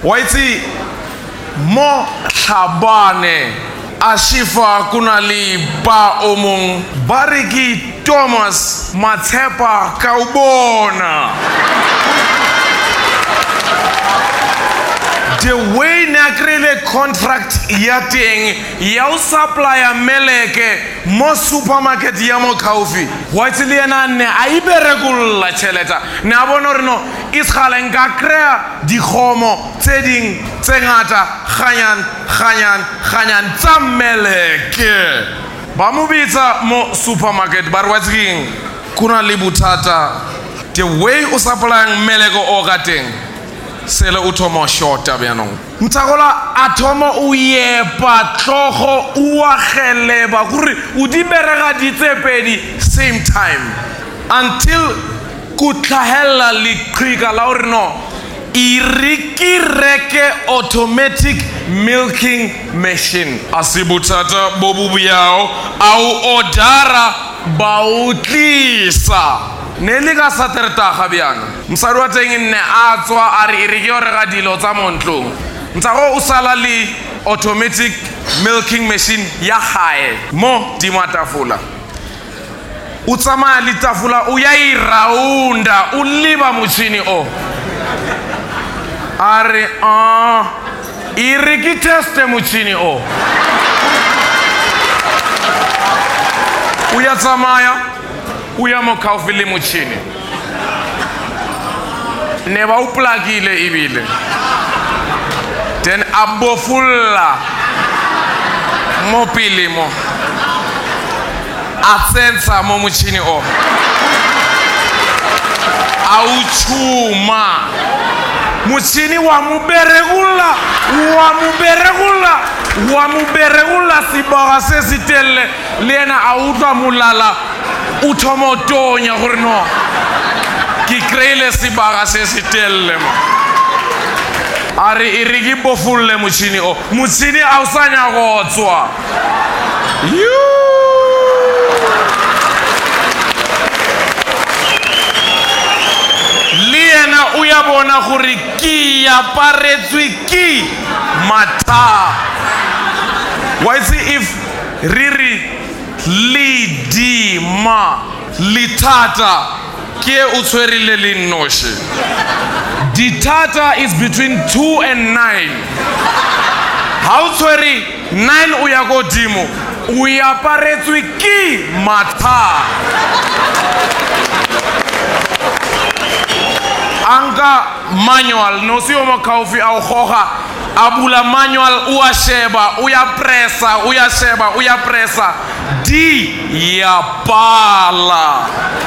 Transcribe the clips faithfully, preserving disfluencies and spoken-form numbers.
Waitsi mo tlhabane a shifa kunali ba omong bariki Thomas Matshepa kaubona. The way nakrele contract yateng ya supplier meleke mo supermarket ya mo kaufi waitsi le yena ne a iberegulla cheleta ne a bona re no iskhala nka krea dikgomo tse ding tse ngata ganyan ganyan ganyan tsa meleke ba mo bitsa mo supermarket ba re watsing kuna le buthata the way o supplyang meleke o ka teng sele o thoma shorta byanong mtsagola athomo o yepa tlogo o ageleba gore o di berega ditsepedi same time until kutlahela liqhika la gore no irikireke automatic milking machine asibuthata bobubuyao au odara bautlisa nelika saterta gabiana msadi wa teng nne a tswa a re irike gore ga dilo tsa montlong ntsago o sala le automatic milking machine ya gae mo dimatafula o tsamaya le tafula o ya iraunda o liba motšhini o a re a irike teste motšhini o o ya tsamaya uya mo kaufi le motšhini ne ba o plugile ebile then a bofulla mo pele mo a tsensa mo motšhini o a o tšhuma motšhini wa mo beregula wa mo beregula wa mo beregula sibaga se se telele le yena a utlwa molala o thoma tonya gore no ke kreile sibaga se se telele mo a re e re ke bofulle motšhini o motšhini a o sa nya go tswa le yena o ya bona gore ke aparetswe ke matha why see if riri lidima litata ke o tshwerile le noshi ditata is between two and nine how tshwere nine o ya go dimo o ya paretswe ke matha anga manual no si o mo kaufi a o goga abula manual o a sheba o ya pressa o ya sheba o ya pressa di ya pala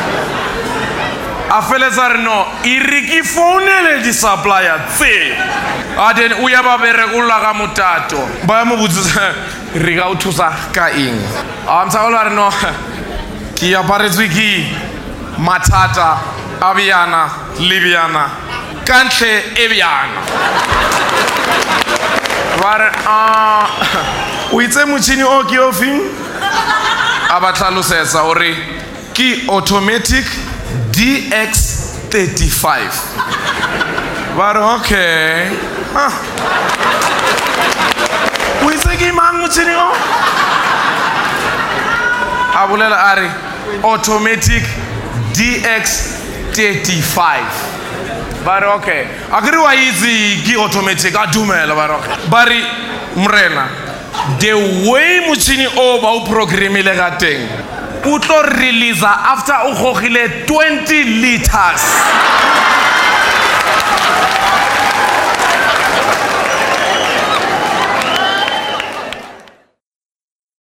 a feletsa re no iriki founele di supplier tse a den o ya ba beregolla ga motato ba mo botsa re ga o thusa ka eng a mtsagola re no ke ya paretswe ke mathata a bjana le bjana kantle e bjana ba re a o itse motšhini o ke ofeng a ba tlhalosetsa gore ke automatic D X thirty-five ba re okay o itse ke mang motšhini o a bolela a re automatic D X thirty-five ba re okay a kere wa itse ke automatic a dumela ba re okay ba re mrena the way motšhini o ba o programile ga teng o tlo release after o gogile twenty liters